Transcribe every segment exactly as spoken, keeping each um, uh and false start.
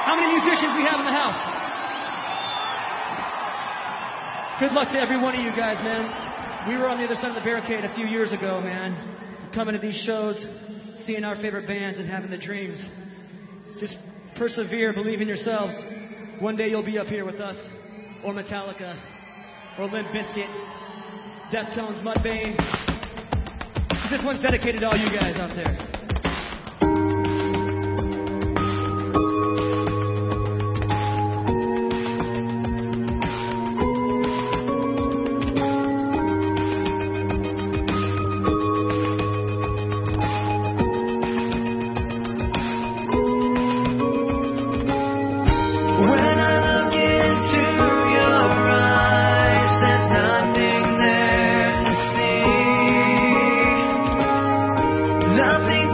How many musicians we have in the house? Good luck to every one of you guys, man. We were on the other side of the barricade a few years ago, man. Coming to these shows, seeing our favorite bands and having the dreams. Just persevere, believe in yourselves. One day you'll be up here with us, or Metallica, or Limp Bizkit, Deftones, Mudvayne. This one's dedicated to all you guys out there. Nothing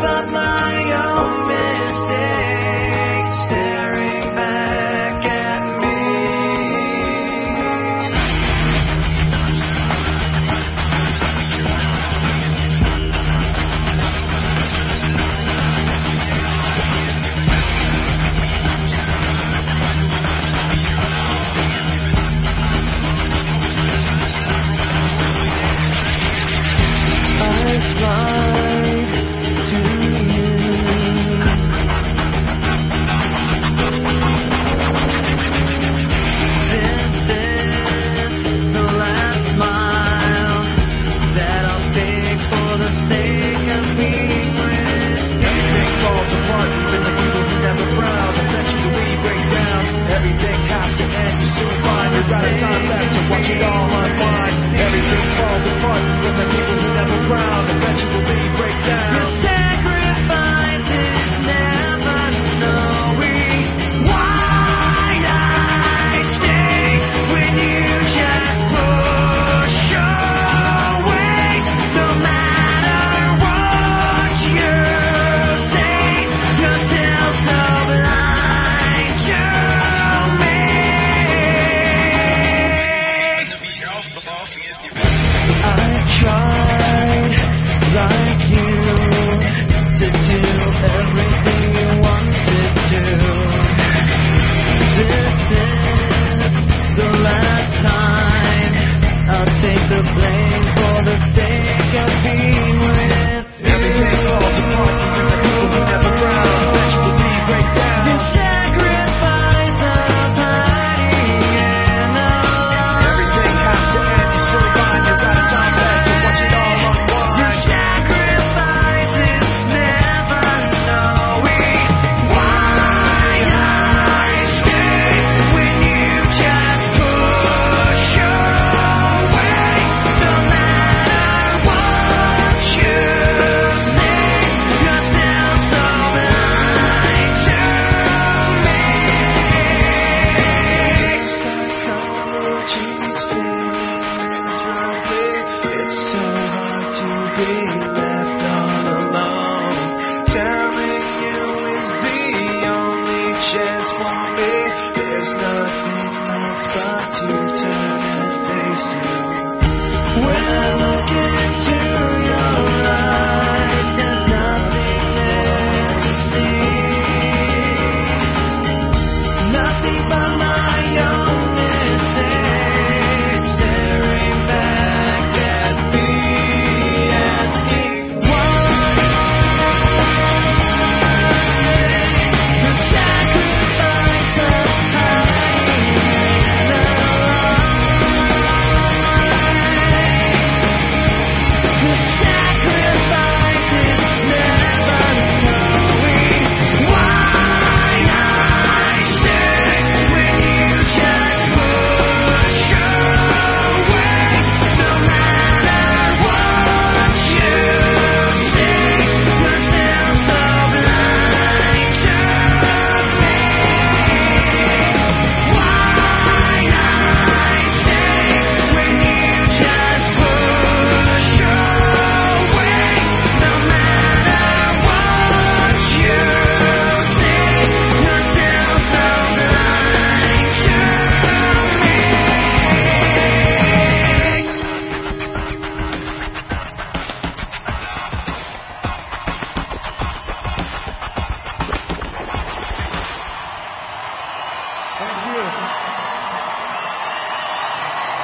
Thank you.